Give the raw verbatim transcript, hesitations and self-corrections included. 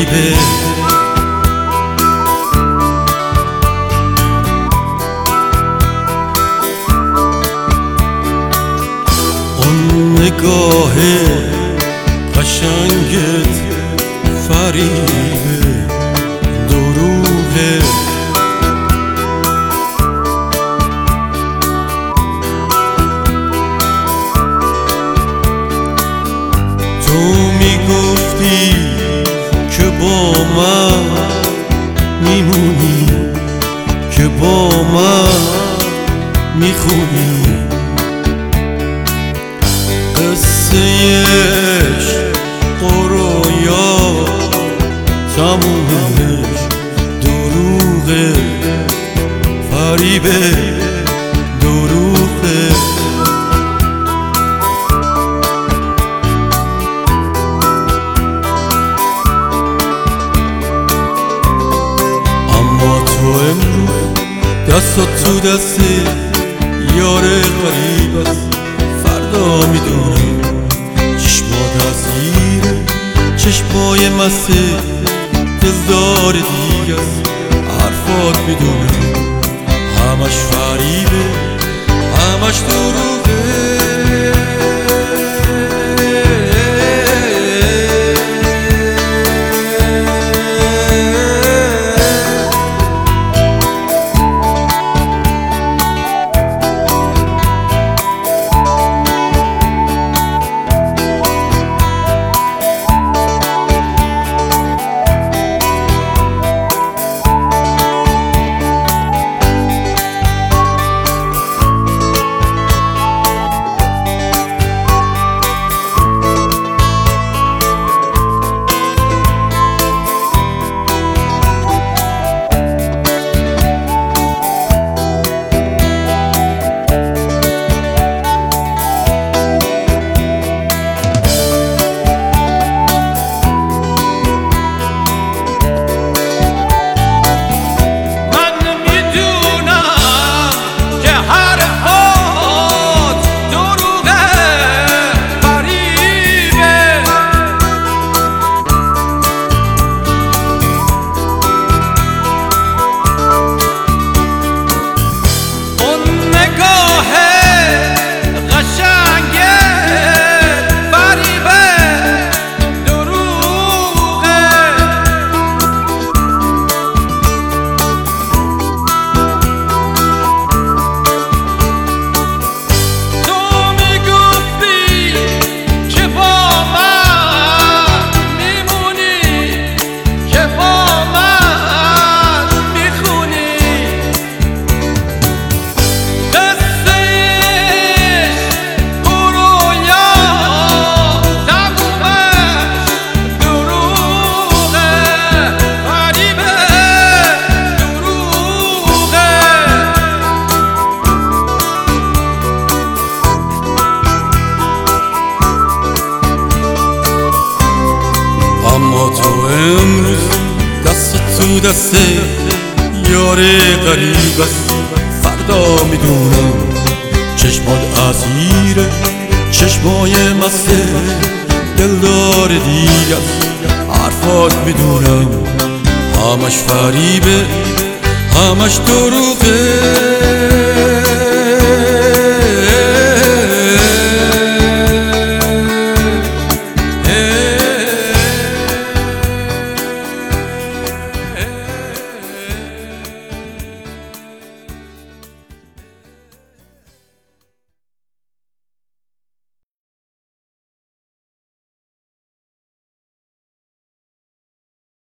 فریبه. اون نگاه قشنگت فریبه، دروغه. تو میگفتی که با من میمونی، که با من میخونی. قصه عشق و رویا تمومش دروغه، فریبه، دروغه. اما تو امروز دستات تو دست یار غریب است. فردا میدونم چشمات اسیر چشمای مسته دلدار دیگه است. حرفات میدونم همش فریبه، همش دروغه. اما تو امروز دست تو دست یار غریب است. فردا میدونم چشمات اسیر چشمای مسته دلدار دیگه است. حرفات میدونم همش فریبه، همش دروغه.